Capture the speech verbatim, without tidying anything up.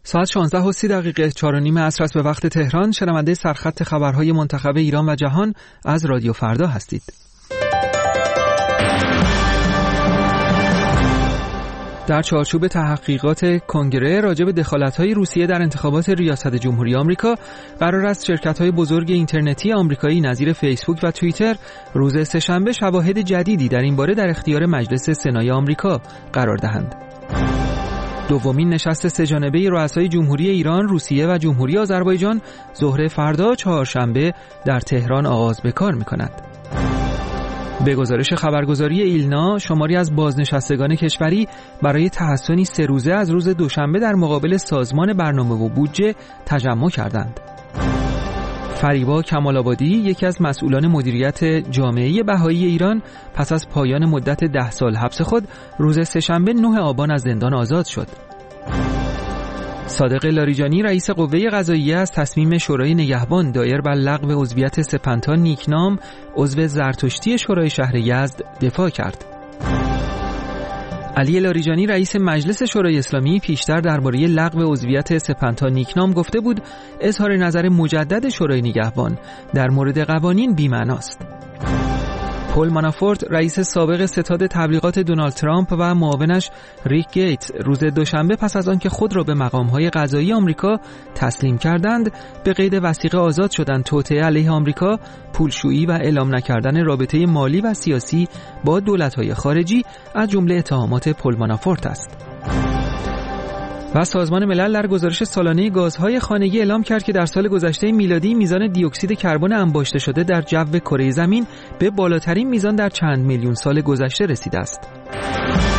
ساعت شانزده و سی دقیقه چهار و نیم عصر است به وقت تهران. شنونده سرخط خبرهای منتخب ایران و جهان از رادیو فردا هستید. در چارچوب تحقیقات کنگره راجع به دخالت‌های روسیه در انتخابات ریاست جمهوری آمریکا، قرار است شرکت‌های بزرگ اینترنتی آمریکایی نظیر فیسبوک و توییتر روز سه‌شنبه شواهد جدیدی در این باره در اختیار مجلس سنای آمریکا قرار دهند. دومین نشست سه‌جانبه رؤسای جمهوری ایران، روسیه و جمهوری آذربایجان ظهر فردا چهارشنبه در تهران آغاز به کار می‌کند. به گزارش خبرگزاری ایلنا، شماری از بازنشستگان کشوری برای تحسنی سه روزه از روز دوشنبه در مقابل سازمان برنامه و بودجه تجمع کردند. فریبا کمال‌آبادی، یکی از مسئولان مدیریت جامعه بهایی ایران، پس از پایان مدت ده سال حبس خود روز سه‌شنبه نه آبان از زندان آزاد شد. صادق لاریجانی، رئیس قوه قضاییه، از تصمیم شورای نگهبان دایر بر لغو عضویت سپنتا نیکنام، عضو زرتشتی شورای شهر یزد، دفاع کرد. علی لاریجانی، رئیس مجلس شورای اسلامی، پیشتر درباره لغو عضویت سپنتا نیکنام گفته بود اظهار نظر مجدد شورای نگهبان در مورد قوانین بی‌معناست. پول مانافورت، رئیس سابق ستاد تبلیغات دونالد ترامپ، و معاونش ریک گیت روز دوشنبه پس از آنکه خود را به مقام‌های قضایی آمریکا تسلیم کردند، به قید وثیقه آزاد شدند. توطئه علیه آمریکا، پولشویی و اعلام نکردن رابطه مالی و سیاسی با دولت‌های خارجی از جمله اتهامات پول مانافورت است. و سازمان ملل در گزارش سالانه گازهای خانگی اعلام کرد که در سال گذشته میلادی میزان دی اکسید کربن انباشته شده در جو کره زمین به بالاترین میزان در چند میلیون سال گذشته رسیده است.